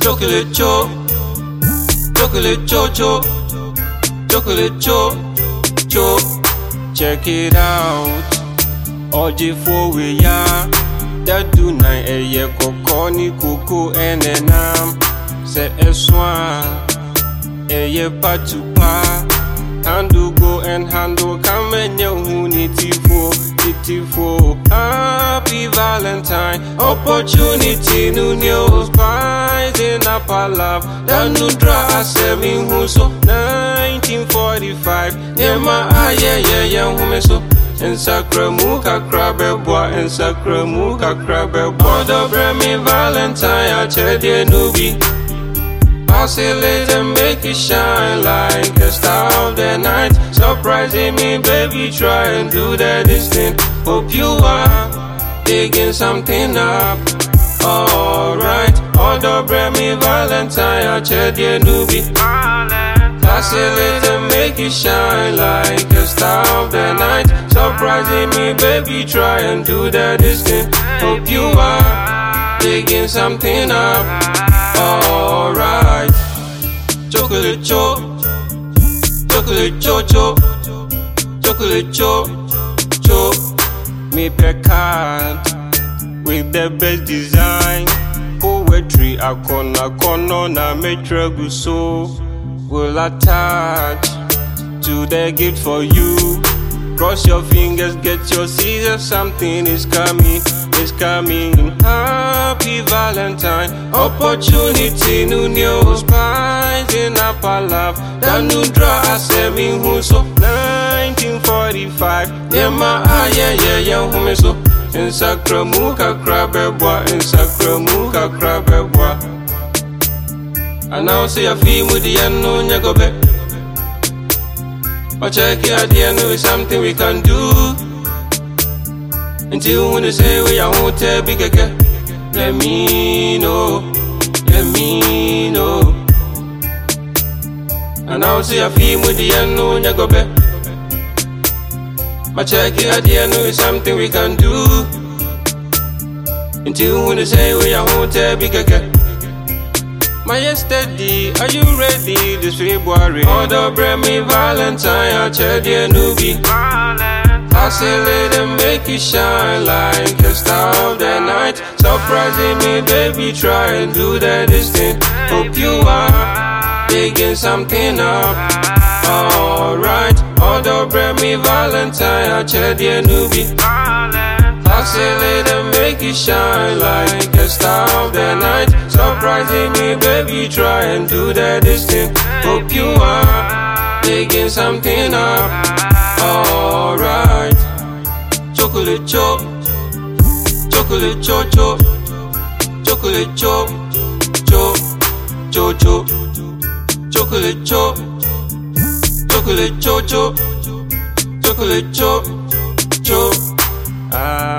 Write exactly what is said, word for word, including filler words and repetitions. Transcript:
Chocolate cho, chocolate cho cho, chocolate cho cho. Check it out, oji for we ya. That do nine a year coco ni coco and enam. Say a swan, a year patupa. Handle go and handle come and yo unity for it for. Happy Valentine, opportunity new news rising up our love. That new draw seven who so nineteen forty-five. Yeah my ah yeah yeah yeah who so. En sacre muka crabbe boy, en sacre muka crabbe boy. The bremi Valentine I check the nubi. Oscillate and make it shine like a star of the night. Surprising me, baby, try and do that this thing. Hope you are digging something up. Alright, all the bremi Valentine, I check the newbie. Oscillate and make it shine like a star of the night. Surprising me, baby, try and do that this thing. Hope you are digging something up. Alright, chocolate cho, chocolate cho cho, chocolate cho cho. Me pick card with the best design. Poetry I corner corner na me trouble so. Will attach to the gift for you. Cross your fingers, get your scissors. Something is coming, is coming. Happy Valentine, opportunity, new news, rising up our love. That new draw seven who so nineteen forty-five. Yeah my ah yeah yeah yeah who me so. In sacre muka crabbe boy, in sacre muka crabbe boy. And now say I feel with the end no nyago be. But check it at the end is something we can do. Until when they say we are won't tell big again. Let me know, let me know. And now say I feel with the end no nyago be. But check it at the end is something we can do. Until when they say we are won't tell big again. My yesterday, are you ready this February? Order bremi Valentine, I check the newbie. Oscillate and make it shine like a star of the night. Surprising me, baby, try and do that this thing. Hope you are digging something up. Alright, order bremi Valentine, I check the newbie. Oscillate and make it shine like a star of the night. Surprising me, baby, try and do that this thing. Hope you are digging something up. Alright, chocolate cho, chocolate cho cho, chocolate cho cho cho cho, chocolate cho, chocolate cho cho, chocolate cho cho. Ah.